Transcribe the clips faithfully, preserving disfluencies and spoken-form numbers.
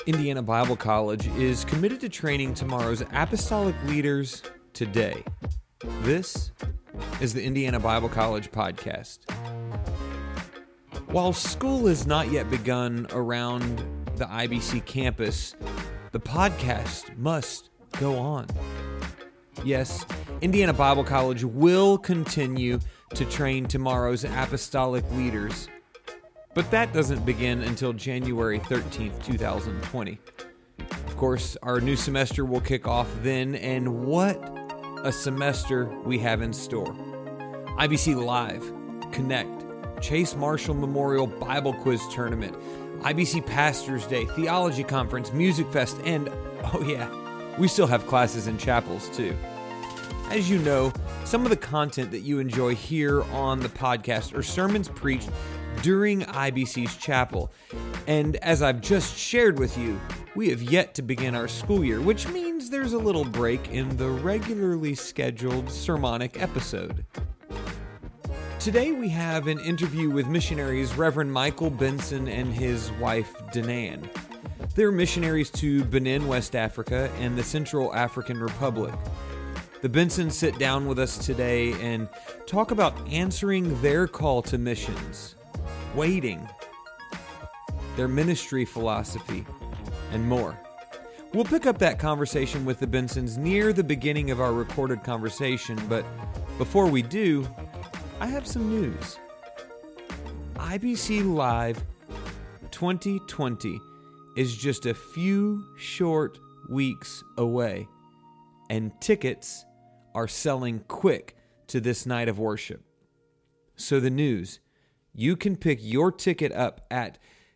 Indiana Bible College is committed to training tomorrow's apostolic leaders today. This is the Indiana Bible College podcast. While school has not yet begun around the I B C campus, the podcast must go on. Yes, Indiana Bible College will continue to train tomorrow's apostolic leaders, but that doesn't begin until January thirteenth, twenty twenty. Of course, our new semester will kick off then, and what a semester we have in store. I B C Live, Connect, Chase Marshall Memorial Bible Quiz Tournament, I B C Pastors Day, Theology Conference, Music Fest, and, oh yeah, we still have classes in chapels too. As you know, some of the content that you enjoy here on the podcast are sermons preached during I B C's chapel. And as I've just shared with you, we have yet to begin our school year, which means there's a little break in the regularly scheduled sermonic episode. Today we have an interview with missionaries Reverend Michael Benson and his wife Danan. They're missionaries to Benin, West Africa, and the Central African Republic. The Bensons sit down with us today and talk about answering their call to missions, waiting, their ministry philosophy, and more. We'll pick up that conversation with the Bensons near the beginning of our recorded conversation, but before we do, I have some news. I B C Live twenty twenty is just a few short weeks away, and tickets are selling quick to this night of worship. So the news, you can pick your ticket up at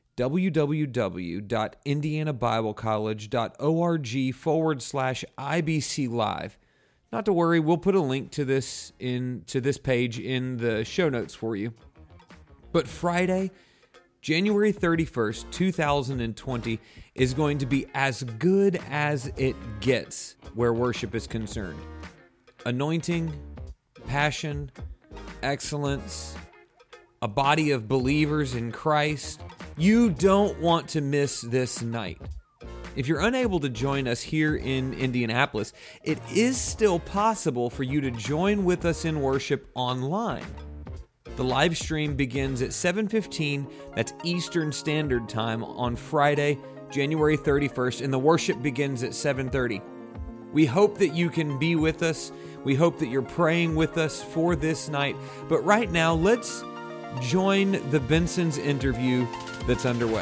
www.indianabiblecollege.org forward slash IBC Live. Not to worry, we'll put a link to this in to this page in the show notes for you. But Friday, January thirty-first, twenty twenty is going to be as good as it gets where worship is concerned. Anointing, passion, excellence, a body of believers in Christ. You don't want to miss this night. If you're unable to join us here in Indianapolis, it is still possible for you to join with us in worship online. The live stream begins at seven fifteen, that's Eastern Standard Time, on Friday, January thirty-first, and the worship begins at seven thirty. We hope that you can be with us. We hope that you're praying with us for this night. But right now, let's join the Bensons interview that's underway.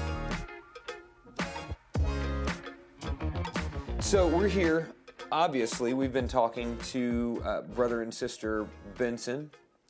So we're here. Obviously, we've been talking to uh, brother and sister Benson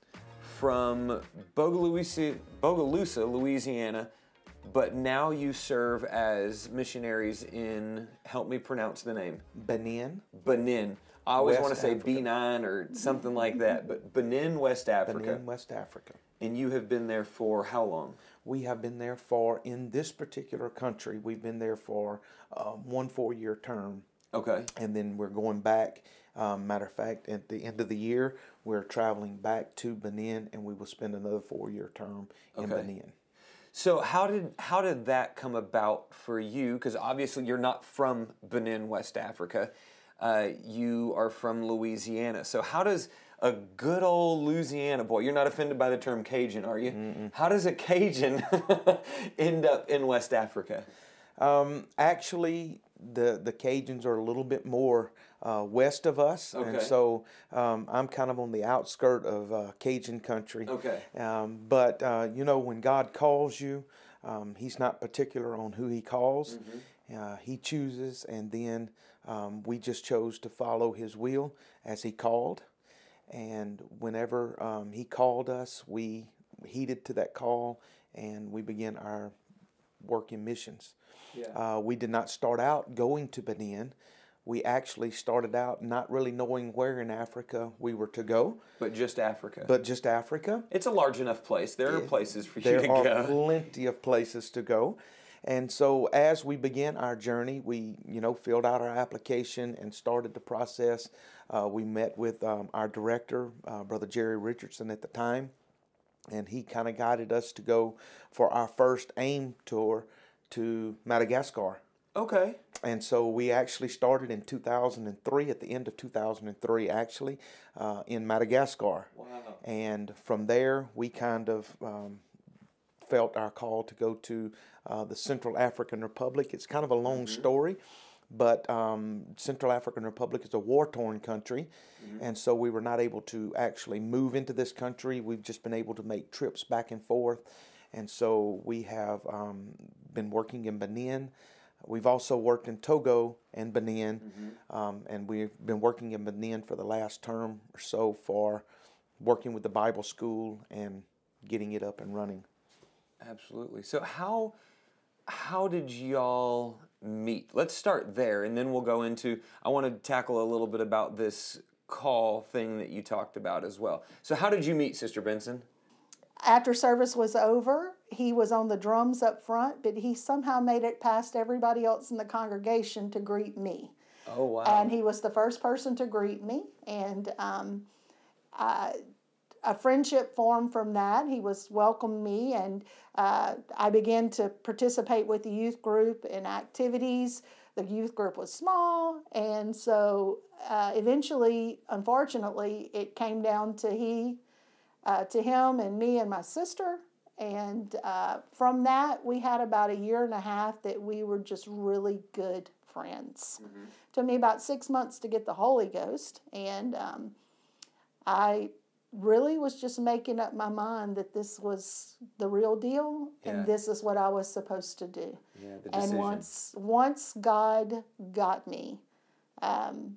from Bogalusa, Bogalusa, Louisiana, but now you serve as missionaries in, help me pronounce the name. Benin. Benin. I always West want to say Africa. B nine or something like that, but Benin, West Africa. Benin, West Africa. And you have been there for how long? We have been there for, in this particular country, we've been there for um, one four-year term. Okay. And then we're going back. Um, matter of fact, at the end of the year, we're traveling back to Benin, and we will spend another four-year term in Okay. Benin. So how did how did that come about for you? Because obviously you're not from Benin, West Africa. Uh, you are from Louisiana. So how does a good old Louisiana boy, you're not offended by the term Cajun, are you? Mm-mm. How does a Cajun end up in West Africa? Um, actually, the, the Cajuns are a little bit more uh, west of us, Okay. and so um, I'm kind of on the outskirt of uh, Cajun country. Okay. Um, but, uh, you know, when God calls you, um, He's not particular on who He calls. Mm-hmm. Uh, he chooses, and then um, we just chose to follow His will as He called. And whenever um, He called us, we heeded to that call, and we began our work in missions. Yeah. Uh, we did not start out going to Benin. We actually started out not really knowing where in Africa we were to go. But just Africa. But just Africa. It's a large enough place. There are places for you There to are go. plenty of places to go. And so as we began our journey, we, you know, filled out our application and started the process. Uh, we met with um, our director, uh, Brother Jerry Richardson at the time, and he kind of guided us to go for our first AIM tour to Madagascar. Okay. And so we actually started in two thousand three, at the end of two thousand three, actually, uh, in Madagascar. Wow. And from there, we kind of um, felt our call to go to uh, the Central African Republic. It's kind of a long mm-hmm. story, but um, Central African Republic is a war-torn country, mm-hmm. and so we were not able to actually move into this country. We've just been able to make trips back and forth, and so we have um, been working in Benin. We've also worked in Togo and Benin, mm-hmm. um, and we've been working in Benin for the last term or so for working with the Bible school and getting it up and running. Absolutely. So how how did y'all meet? Let's start there, and then we'll go into, I want to tackle a little bit about this call thing that you talked about as well. So how did you meet Sister Benson? After service was over, he was on the drums up front, but he somehow made it past everybody else in the congregation to greet me. Oh, wow. And he was the first person to greet me, and um, I, a friendship formed from that. He was welcomed me, and uh, I began to participate with the youth group in activities. The youth group was small, and so uh, eventually, unfortunately, it came down to he Uh, to him and me and my sister, and uh, from that we had about a year and a half that we were just really good friends. Mm-hmm. Took me about six months to get the Holy Ghost, and um, I really was just making up my mind that this was the real deal, and yeah. this is what I was supposed to do. Yeah, the and decision. once once God got me, um,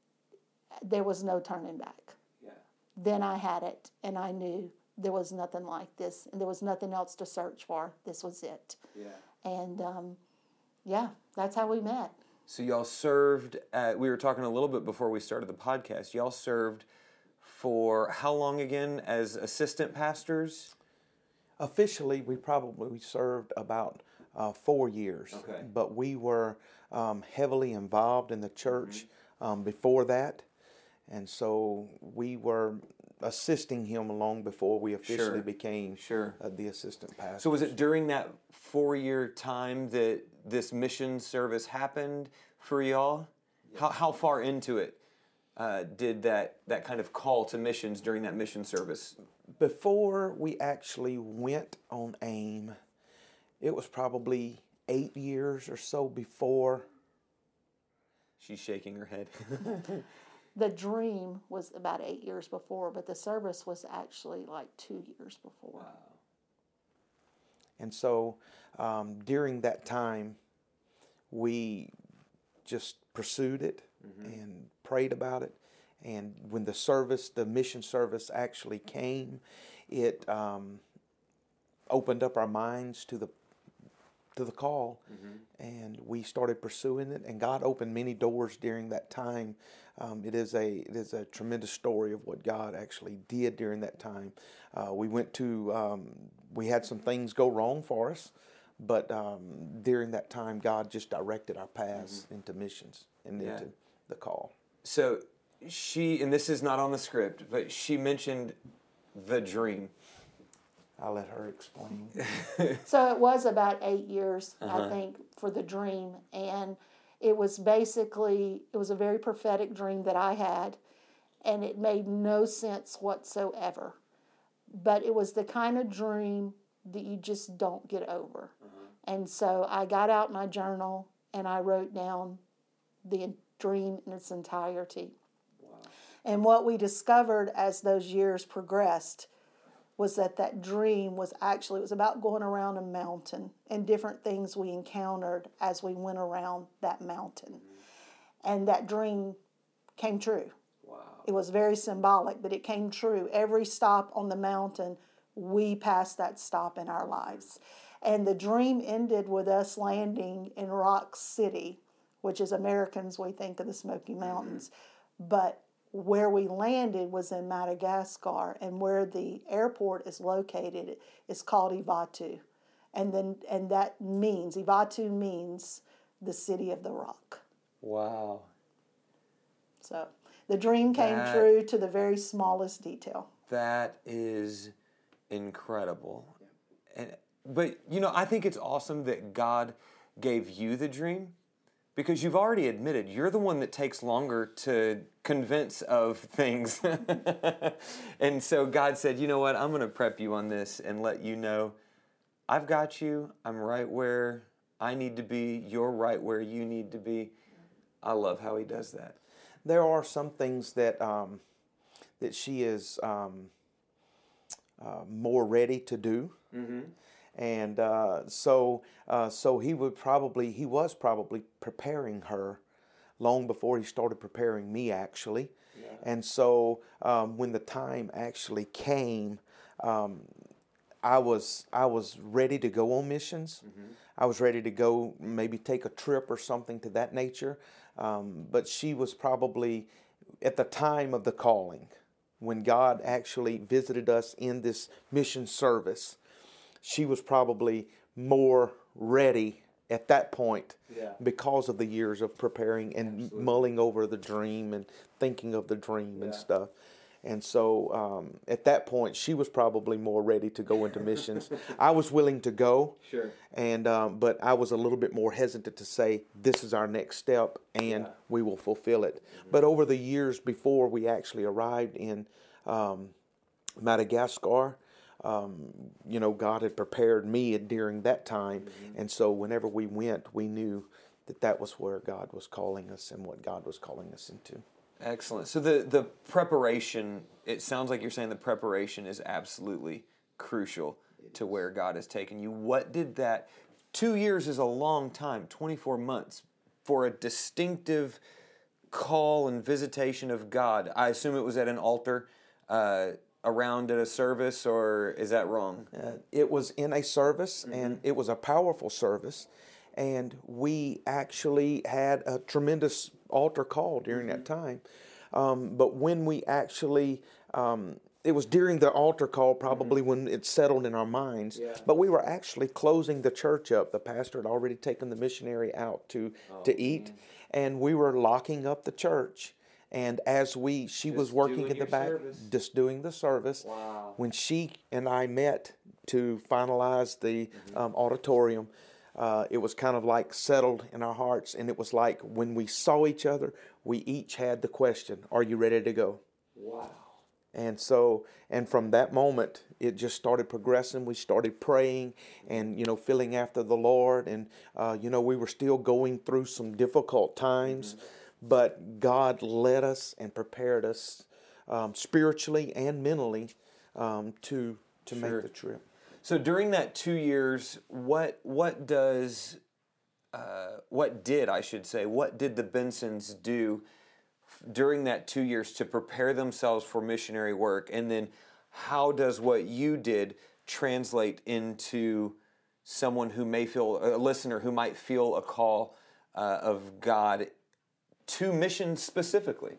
there was no turning back. Then I had it, and I knew there was nothing like this, and there was nothing else to search for. This was it. Yeah. And, um, yeah, that's how we met. So y'all served, at, we were talking a little bit before we started the podcast, y'all served for how long again as assistant pastors? Officially, we probably served about uh, four years. Okay. But we were um, heavily involved in the church mm-hmm. um, before that. And so we were assisting him along before we officially sure. became sure. Uh, the assistant pastor. So was it during that four-year time that this mission service happened for y'all? Yes. How how far into it uh, did that, that kind of call to missions during that mission service? Before we actually went on AIM, it was probably eight years or so before. She's shaking her head. The dream was about eight years before, but the service was actually like two years before. Wow. And so um, during that time, we just pursued it mm-hmm. and prayed about it. And when the service, the mission service actually came, it um, opened up our minds to the to the call, mm-hmm. and we started pursuing it, and God opened many doors during that time. Um, it is a it is a tremendous story of what God actually did during that time. Uh, we went to um, we had some things go wrong for us, but um, during that time, God just directed our paths mm-hmm. into missions and yeah. into the call. So she, and this is not on the script, but she mentioned the dream. I'll let her explain. So it was about eight years, uh-huh. I think, for the dream. And it was basically, it was a very prophetic dream that I had, and it made no sense whatsoever. But it was the kind of dream that you just don't get over. Uh-huh. And so I got out my journal, and I wrote down the dream in its entirety. Wow. And what we discovered as those years progressed was that that dream was actually, it was about going around a mountain and different things we encountered as we went around that mountain. Mm-hmm. And that dream came true. Wow. It was very symbolic, but it came true. Every stop on the mountain, we passed that stop in our lives. And the dream ended with us landing in Rock City, which is Americans, we think of the Smoky Mountains. Mm-hmm. But where we landed was in Madagascar, and where the airport is located is called Ivatu. And then and that means, Ivatu means the city of the rock. Wow. So the dream came that, true to the very smallest detail. That is incredible. And but, you know, I think it's awesome that God gave you the dream, because you've already admitted you're the one that takes longer to convince of things. And so God said, you know what, I'm going to prep you on this and let you know I've got you. I'm right where I need to be. You're right where you need to be. I love how he does that. There are some things that um, that she is um, uh, more ready to do. Mm-hmm. And uh, so, uh, so he would probably, he was probably preparing her long before he started preparing me, actually. Yeah. And so, um, when the time actually came, um, I was I was ready to go on missions. Mm-hmm. I was ready to go, maybe take a trip or something to that nature. Um, but she was probably at the time of the calling, when God actually visited us in this mission service. She was probably more ready at that point, yeah, because of the years of preparing and Absolutely. mulling over the dream and thinking of the dream, yeah, and stuff. And so um, at that point, she was probably more ready to go into missions. I was willing to go, sure, and um, but I was a little bit more hesitant to say, this is our next step, and yeah, we will fulfill it. Mm-hmm. But over the years before we actually arrived in um, Madagascar, Um, you know, God had prepared me during that time. Mm-hmm. And so whenever we went, we knew that that was where God was calling us and what God was calling us into. Excellent. So the, the preparation, it sounds like you're saying the preparation is absolutely crucial to where God has taken you. What did that, two years is a long time, twenty-four months, for a distinctive call and visitation of God. I assume it was at an altar, uh, around at a service, or is that wrong? Uh, it was in a service, mm-hmm, and it was a powerful service, and we actually had a tremendous altar call during, mm-hmm, that time. Um, but when we actually, um, it was during the altar call probably, mm-hmm, when it settled in our minds, yeah, but we were actually closing the church up. The pastor had already taken the missionary out to, oh, to eat, man, and we were locking up the church. And as we, she just was working in the back, service. just doing the service. Wow. When she and I met to finalize the, mm-hmm, um, auditorium, uh, it was kind of like settled in our hearts. And it was like when we saw each other, we each had the question, are you ready to go? Wow. And so, and from that moment, it just started progressing. We started praying and, you know, filling after the Lord. And, uh, you know, we were still going through some difficult times. Mm-hmm. But God led us and prepared us um, spiritually and mentally um, to to sure. make the trip. So during that two years, what what does uh, what did I should say what did the Bensons do during that two years to prepare themselves for missionary work, and then how does what you did translate into someone who may feel a listener who might feel a call uh, of God to missions specifically?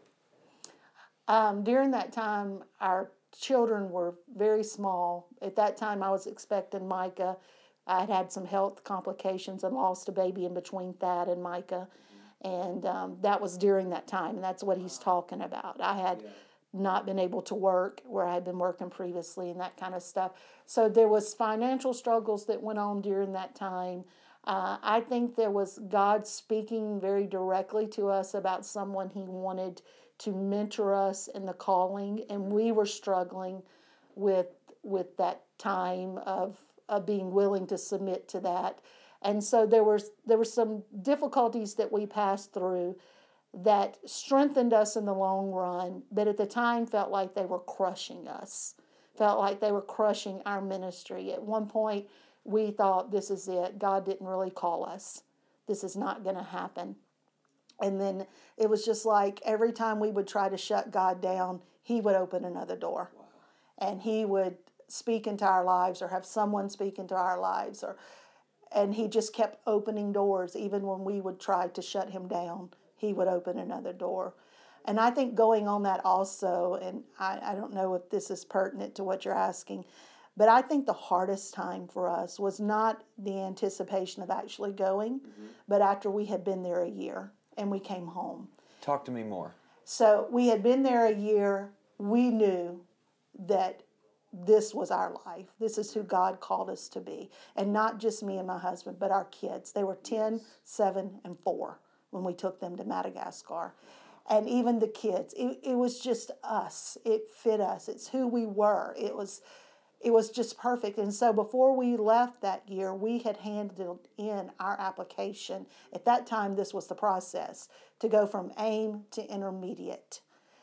Um, during that time, our children were very small. At that time, I was expecting Micah. I had had some health complications and lost a baby in between Thad and Micah. And um, that was during that time, and that's what he's talking about. I had yeah. not been able to work where I had been working previously and that kind of stuff. So there was financial struggles that went on during that time. Uh, I think there was God speaking very directly to us about someone he wanted to mentor us in the calling, and we were struggling with with that time of of being willing to submit to that. And so there was there were some difficulties that we passed through that strengthened us in the long run, but at the time felt like they were crushing us, felt like they were crushing our ministry. At one point, we thought, this is it. God didn't really call us. This is not going to happen. And then it was just like every time we would try to shut God down, he would open another door. Wow. And he would speak into our lives or have someone speak into our lives. or, And he just kept opening doors. Even when we would try to shut him down, he would open another door. And I think going on that also, and I, I don't know if this is pertinent to what you're asking, but I think the hardest time for us was not the anticipation of actually going, mm-hmm. but after we had been there a year and we came home. Talk to me more. So we had been there a year. We knew that this was our life. This is who God called us to be. And not just me and my husband, but our kids. They were ten, seven, and four when we took them to Madagascar. And even the kids, it, it was just us. It fit us. It's who we were. It was, it was just perfect. And so before we left that year, we had handed in our application. At that time, this was the process, to go from AIM to intermediate.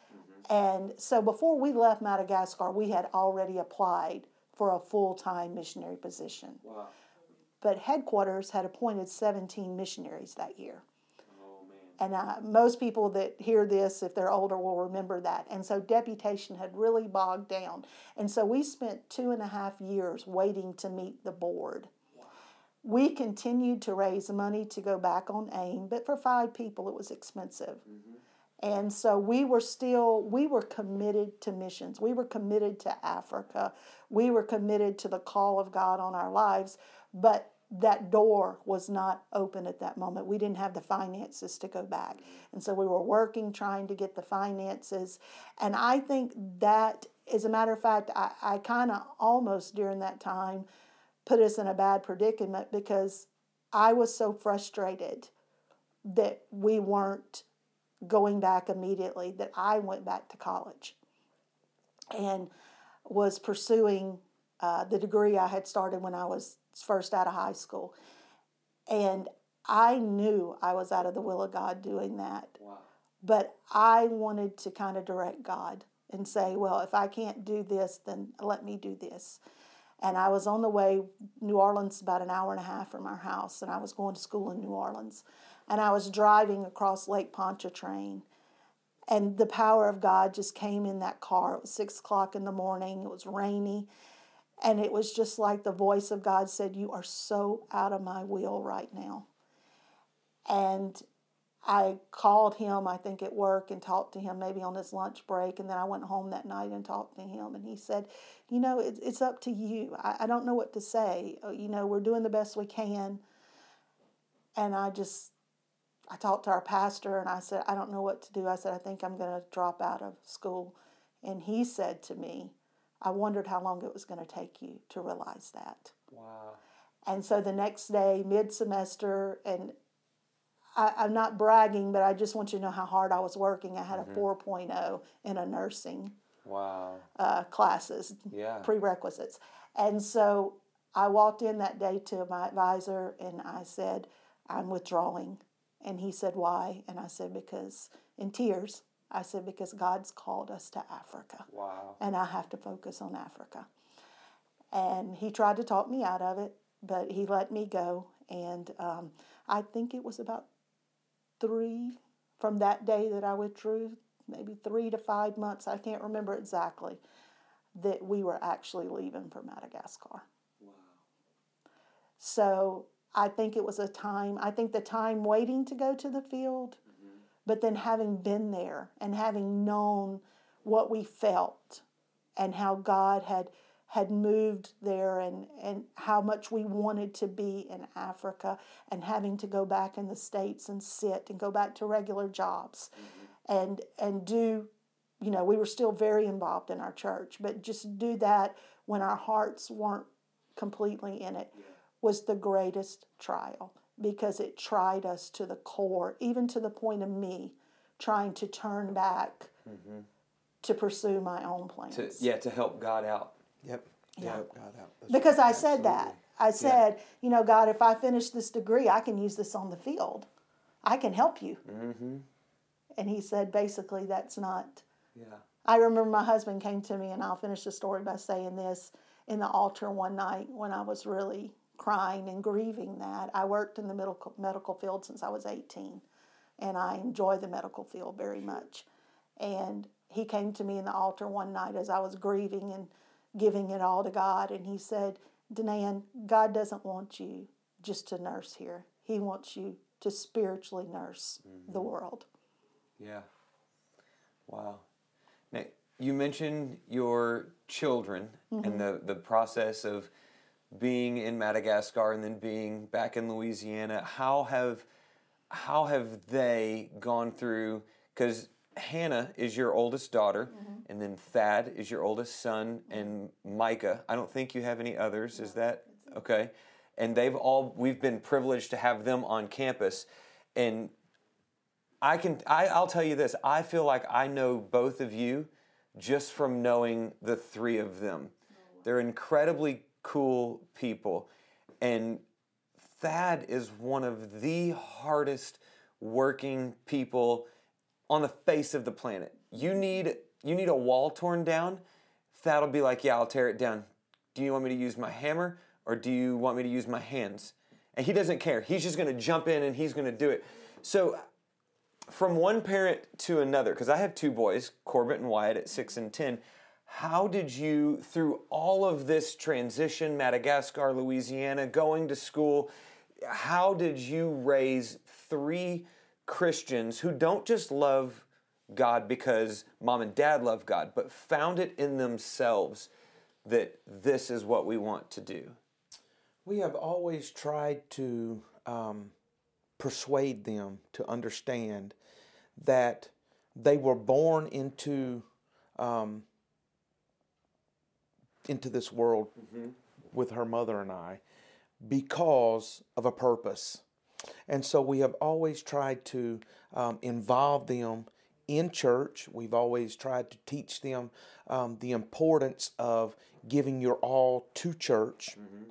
And so before we left Madagascar, we had already applied for a full-time missionary position. Wow. But headquarters had appointed seventeen missionaries that year. Oh, man. And uh, most people that hear this, if they're older, will remember that. And so deputation had really bogged down. And so we spent two and a half years waiting to meet the board. Wow. We continued to raise money to go back on AIM, but for five people it was expensive. Mm-hmm. And so we were still, we were committed to missions. We were committed to Africa. We were committed to the call of God on our lives. But that door was not open at that moment. We didn't have the finances to go back. And so we were working, trying to get the finances. And I think that, as a matter of fact, I, I kind of almost during that time put us in a bad predicament, because I was so frustrated that we weren't going back immediately, that I went back to college and was pursuing uh, the degree I had started when I was first out of high school. And I knew I was out of the will of God doing that. Wow. But I wanted to kind of direct God and say, well, if I can't do this, then let me do this. And I was on the way, New Orleans, about an hour and a half from our house, and I was going to school in New Orleans. And I was driving across Lake Pontchartrain, and the power of God just came in that car. It was six o'clock in the morning. It was rainy, and it was just like the voice of God said, you are so out of my will right now. And I called him, I think, at work and talked to him maybe on his lunch break, and then I went home that night and talked to him, and he said, you know, it, it's up to you. I, I don't know what to say. You know, we're doing the best we can. And I just... I talked to our pastor, and I said, I don't know what to do. I said, I think I'm going to drop out of school. And he said to me, I wondered how long it was going to take you to realize that. Wow. And so the next day, mid-semester, and I, I'm not bragging, but I just want you to know how hard I was working. I had mm-hmm. a four point oh in a nursing wow. uh, classes, yeah. prerequisites. And so I walked in that day to my advisor, and I said, I'm withdrawing. And he said, why? And I said, because, in tears, I said, because God's called us to Africa. Wow. And I have to focus on Africa. And he tried to talk me out of it, but he let me go. And um, I think it was about three, from that day that I withdrew, maybe three to five months, I can't remember exactly, that we were actually leaving for Madagascar. Wow. So I think it was a time, I think the time waiting to go to the field, mm-hmm. but then having been there and having known what we felt and how God had had moved there, and, and how much we wanted to be in Africa, and having to go back in the States and sit and go back to regular jobs mm-hmm. and and do, you know, we were still very involved in our church, but just do that when our hearts weren't completely in it. Yeah. Was the greatest trial, because it tried us to the core, even to the point of me trying to turn back mm-hmm. to pursue my own plans. To, yeah, to help God out. Yep. Yeah. Help God out. That's because right. I said Absolutely. that. I said, yeah. you know, God, if I finish this degree, I can use this on the field. I can help you. Mm-hmm. And he said, basically, that's not. Yeah. I remember my husband came to me, and I'll finish the story by saying this, in the altar one night when I was really crying and grieving that. I worked in the medical medical field since I was eighteen, and I enjoy the medical field very much. And he came to me in the altar one night as I was grieving and giving it all to God, and he said, Denan, God doesn't want you just to nurse here. He wants you to spiritually nurse mm-hmm. the world. Yeah. Wow. Now, you mentioned your children mm-hmm. and the, the process of being in Madagascar and then being back in Louisiana. How have how have they gone through? Because Hannah is your oldest daughter, mm-hmm. and then Thad is your oldest son, and Micah. I don't think you have any others. No. Is that okay? And they've all, we've been privileged to have them on campus. And I can, I, I'll tell you this, I feel like I know both of you just from knowing the three of them. They're incredibly cool people. And Thad is one of the hardest working people on the face of the planet. You need you need a wall torn down. Thad will be like, yeah, I'll tear it down. Do you want me to use my hammer or do you want me to use my hands? And he doesn't care. He's just going to jump in and he's going to do it. So from one parent to another, because I have two boys, Corbett and Wyatt at six and ten, how did you, through all of this transition, Madagascar, Louisiana, going to school, how did you raise three Christians who don't just love God because mom and dad love God, but found it in themselves that this is what we want to do? We have always tried to um, persuade them to understand that they were born into um, into this world mm-hmm. with her mother and I because of a purpose. And so we have always tried to um, involve them in church. We've always tried to teach them um, the importance of giving your all to church. Mm-hmm.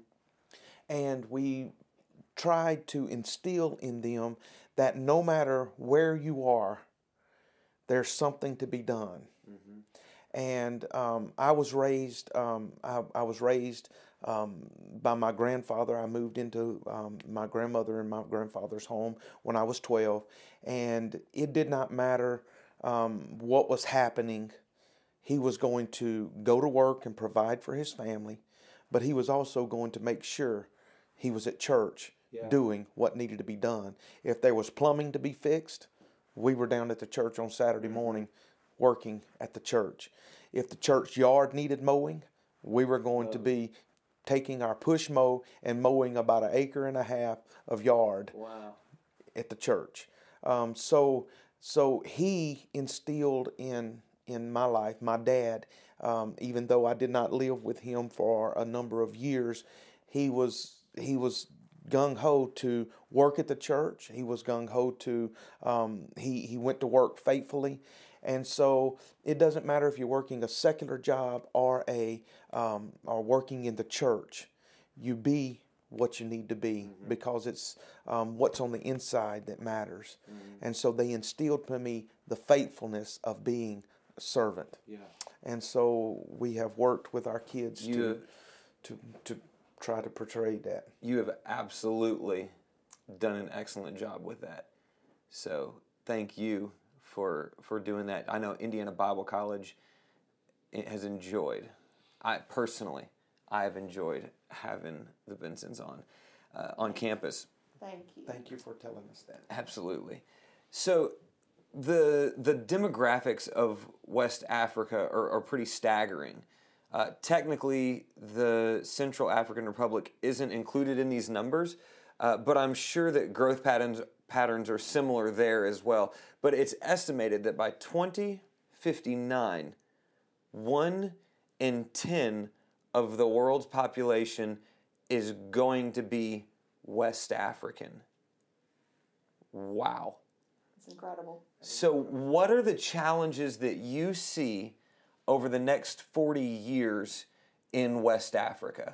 And we tried to instill in them that no matter where you are, there's something to be done. Mm-hmm. And um, I was raised. Um, I, I was raised. Um, by my grandfather. I moved into um, my grandmother and my grandfather's home when I was twelve, and it did not matter um, what was happening. He was going to go to work and provide for his family, but he was also going to make sure he was at church yeah. doing what needed to be done. If there was plumbing to be fixed, we were down at the church on Saturday morning working at the church. If the church yard needed mowing, we were going oh. to be taking our push mow and mowing about an acre and a half of yard wow. at the church. Um, so so he instilled in in my life, my dad, um, even though I did not live with him for a number of years, he was he was gung-ho to work at the church. He was gung-ho to, um, he, he went to work faithfully. And so it doesn't matter if you're working a secular job or a um, or working in the church. You be what you need to be mm-hmm. because it's um, what's on the inside that matters. Mm-hmm. And so they instilled in me the faithfulness of being a servant. Yeah. And so we have worked with our kids you, to to to try to portray that. You have absolutely done an excellent job with that. So thank you for for doing that. I know Indiana Bible College has enjoyed, I personally, I have enjoyed having the Bensons on uh, on campus. Thank you. Thank you for telling us that. Absolutely. So the the demographics of West Africa are, are pretty staggering. Uh, technically, the Central African Republic isn't included in these numbers, uh, but I'm sure that growth patterns patterns are similar there as well. But it's estimated that by twenty fifty-nine, one in ten of the world's population is going to be West African. Wow. It's incredible. So what are the challenges that you see over the next forty years in West Africa?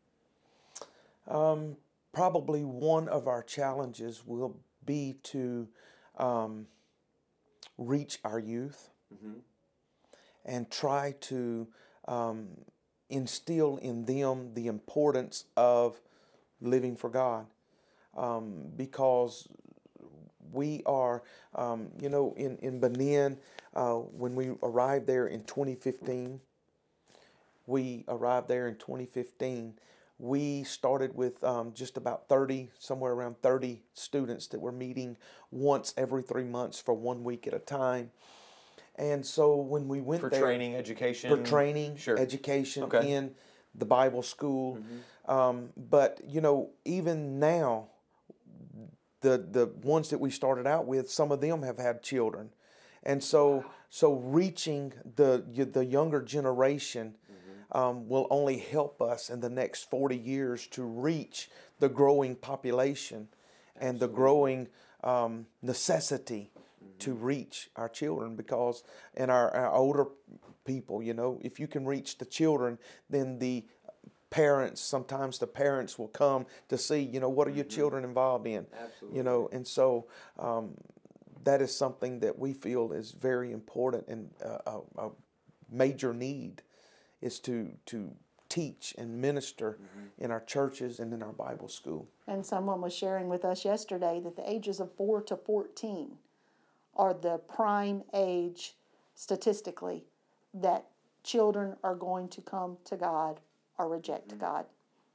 Um, probably one of our challenges will be to um, reach our youth mm-hmm. and try to um, instill in them the importance of living for God. Um, because we are, um, you know, in, in Benin, uh, when we arrived there in twenty fifteen, we arrived there in twenty fifteen, we started with um, just about thirty, somewhere around thirty students that were meeting once every three months for one week at a time. And so when we went for there... For training, education? For training, sure. education okay. in the Bible school. Mm-hmm. Um, but, you know, even now, the the ones that we started out with, some of them have had children. And so, so reaching the the younger generation um, will only help us in the next forty years to reach the growing population and the growing um, necessity to reach our children, because in our, our older people, you know, if you can reach the children, then the parents, sometimes the parents will come to see, you know, what are your children involved in? Absolutely. You know, and so um, that is something that we feel is very important, and uh, a, a major need is to to teach and minister mm-hmm. in our churches and in our Bible school. And someone was sharing with us yesterday that the ages of four to fourteen are the prime age, statistically, that children are going to come to God or reject mm-hmm. God.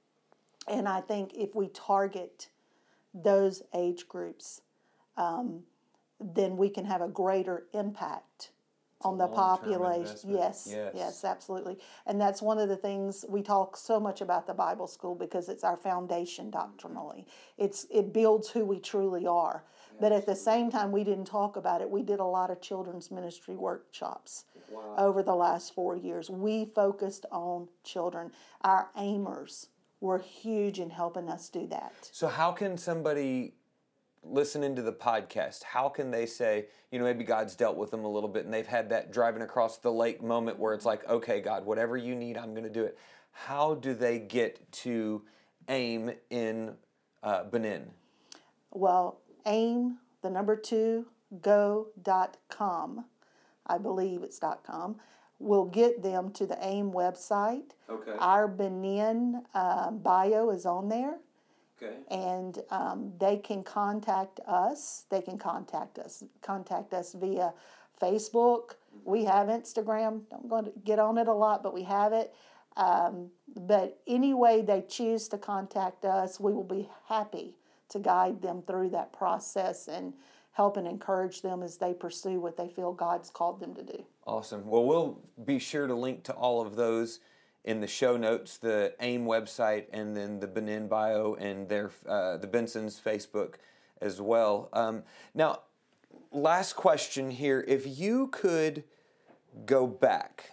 And I think if we target those age groups, um, then we can have a greater impact on the population. Yes, yes, yes, absolutely. And that's one of the things we talk so much about the Bible school, because it's our foundation doctrinally. It's it builds who we truly are. But at the same time, we didn't talk about it. We did a lot of children's ministry workshops wow. over the last four years. We focused on children. Our aimers were huge in helping us do that. So how can somebody listening to the podcast, how can they say, you know, maybe God's dealt with them a little bit and they've had that driving across the lake moment where it's like, okay, God, whatever you need, I'm going to do it. How do they get to AIM in uh, Benin? Well, AIM, the number two, go dot com, I believe it's .com, will get them to the AIM website. Okay. Our Benin uh, bio is on there. Okay. And um, they can contact us. They can contact us. Contact us via Facebook. We have Instagram. I'm going to get on it a lot, but we have it. Um, but any way they choose to contact us, we will be happy to guide them through that process and help and encourage them as they pursue what they feel God's called them to do. Awesome. Well, we'll be sure to link to all of those in the show notes, the AIM website, and then the Benin bio and their uh, the Benson's Facebook as well. Um, now, last question here. If you could go back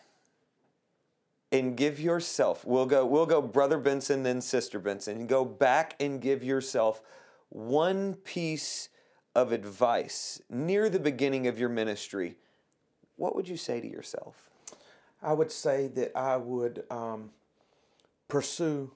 and give yourself, we'll go, we'll go Brother Benson, then Sister Benson, and go back and give yourself one piece of advice near the beginning of your ministry, what would you say to yourself? I would say that I would um, pursue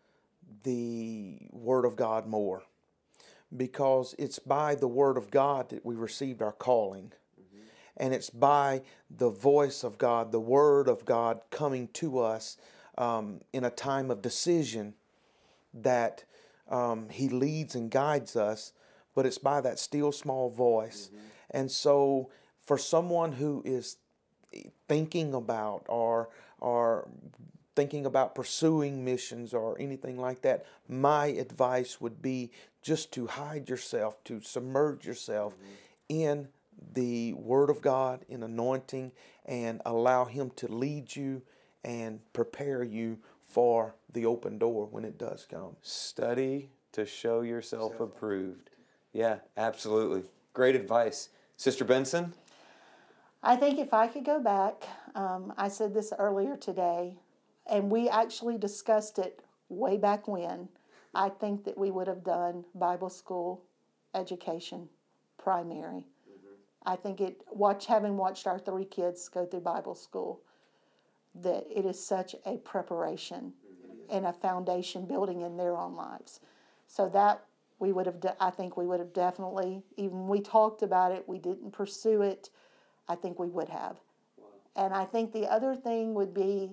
the Word of God more, because it's by the Word of God that we received our calling. Mm-hmm. And it's by the voice of God, the Word of God coming to us um, in a time of decision, that um, He leads and guides us, but it's by that still small voice. Mm-hmm. And so for someone who is thinking about or or thinking about pursuing missions or anything like that, my advice would be just to hide yourself, to submerge yourself mm-hmm. in the Word of God, in anointing, and allow Him to lead you and prepare you for the open door when it does come. Study to show yourself approved. Yeah, absolutely. Great advice. Sister Benson? I think if I could go back, um, I said this earlier today, and we actually discussed it way back when, I think that we would have done Bible school education, primary. Mm-hmm. I think it, watch having watched our three kids go through Bible school, that it is such a preparation mm-hmm. and a foundation building in their own lives. So that we would have, de- I think we would have definitely, even we talked about it, we didn't pursue it, I think we would have. Wow. And I think the other thing would be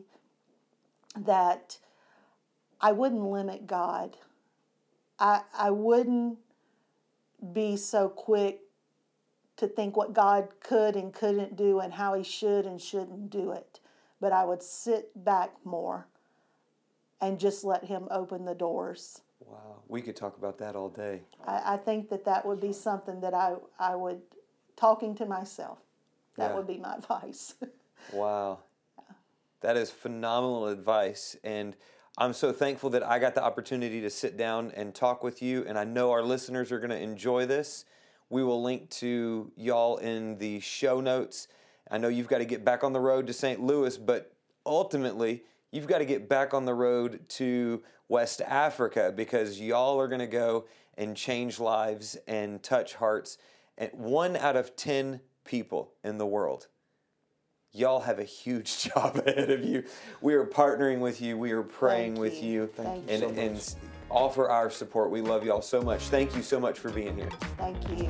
that I wouldn't limit God. I I wouldn't be so quick to think what God could and couldn't do and how He should and shouldn't do it. But I would sit back more and just let Him open the doors. Wow, we could talk about that all day. I, I think that that would be something that I, I would, talking to myself, that yeah. would be my advice. Wow. That is phenomenal advice. And I'm so thankful that I got the opportunity to sit down and talk with you. And I know our listeners are going to enjoy this. We will link to y'all in the show notes. I know you've got to get back on the road to Saint Louis, but ultimately, you've got to get back on the road to West Africa, because y'all are going to go and change lives and touch hearts. And one out of ten people in the world. Y'all have a huge job ahead of you. We are partnering with you. We are praying Thank with you. you, Thank and, you so much. and offer our support. We love y'all so much. Thank you so much for being here. Thank you.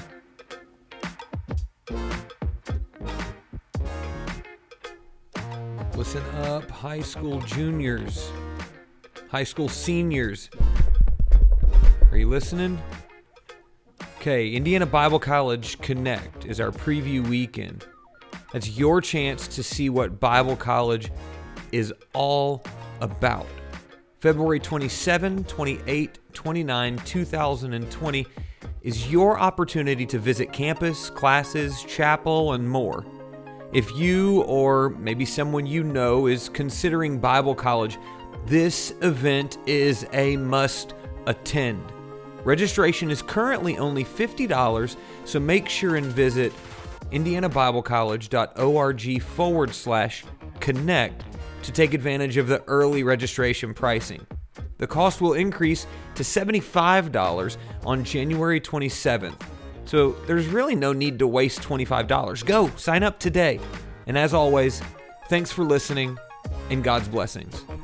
Listen up, high school juniors, high school seniors. Are you listening? Okay, Indiana Bible College Connect is our preview weekend. That's your chance to see what Bible College is all about. February twenty-seventh, twenty-eighth, twenty-ninth, two thousand twenty is your opportunity to visit campus, classes, chapel, and more. If you or maybe someone you know is considering Bible college, this event is a must attend. Registration is currently only fifty dollars, so make sure and visit indianabiblecollege.org forward slash connect to take advantage of the early registration pricing. The cost will increase to seventy-five dollars on January twenty-seventh. So there's really no need to waste twenty-five dollars. Go, sign up today. And as always, thanks for listening, and God's blessings.